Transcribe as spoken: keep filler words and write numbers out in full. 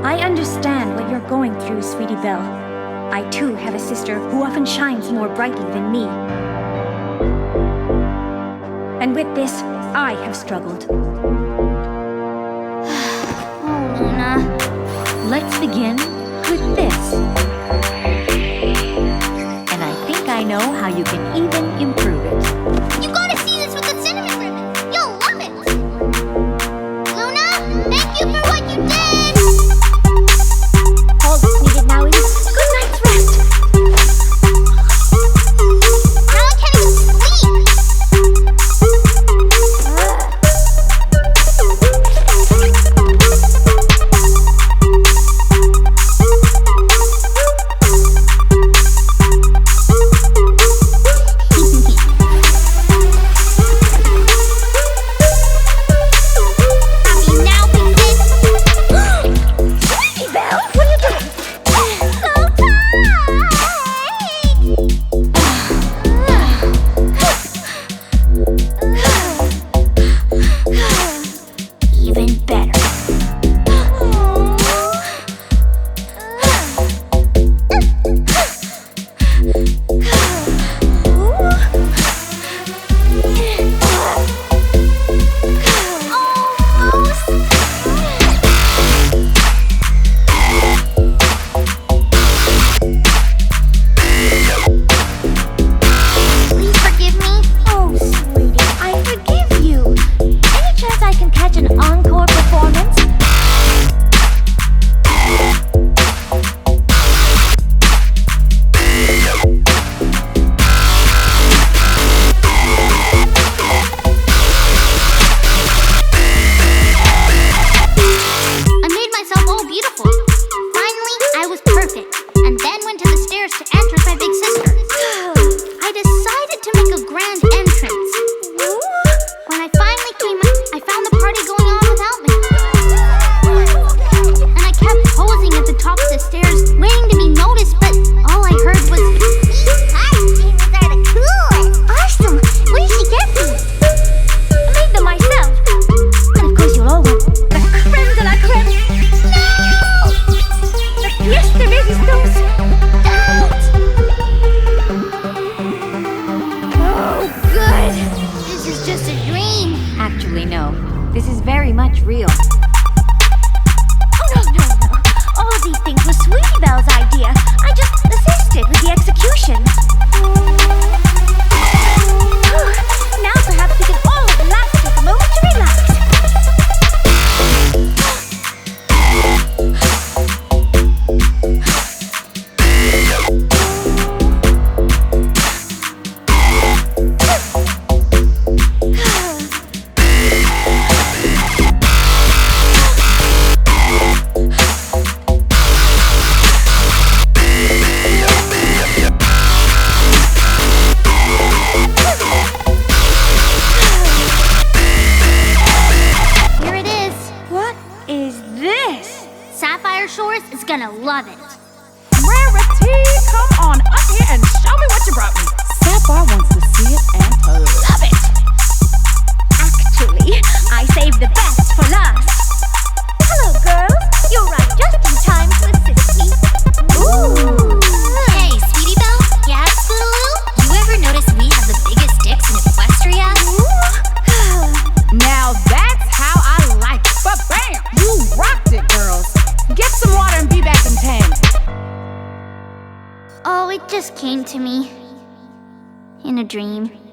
I understand what you're going through, Sweetie Belle. I too have a sister who often shines more brightly than me. And with this, I have struggled. Oh, Luna. Let's begin with this. And I think I know how you can even improve it. You gotta see this with the cinnamon ribbon. You'll love it. Luna, thank you for what you did. All that's needed now is good night's rest. Now I can't even sleep. Even better. Please forgive me. Oh, sweetie, I forgive you. Any chance I can catch an encore performance? I made myself all beautiful. Finally, I was perfect, and then went to the stairs to enter my big sister. I decided to make a grand entrance. When I finally came out, I found the party going on without me. And I kept posing at the top of the stairs, waiting to be noticed, but all I heard was, "These costumes are the coolest." Awesome! Where did she get these? I made them myself. And of course you'll all want the creme de la creme. No! The pièce de résistance. Don't! Oh, good. This is just a dream. Actually, no. This is very much real. Oh, no, no, no. All of these things were Sweetie Belle's idea. I just assisted with the execution. Now perhaps we can all relax and take a moment to relax. Here it is. What is this? Sapphire Shores is gonna love it. Rarity, come on up here and show me what you brought me. Sapphire wants to see it and love it. Actually, I saved the best for last. Hello, girls. You arrived just in time to assist me. Ooh. Hey, Sweetie Belle? Yeah, Lulu? You ever notice we have the biggest dicks in Equestria? Now that's how I like it. But bam, you rocked it, girls. Get some water and be back in ten. Oh, it just came to me. In a dream.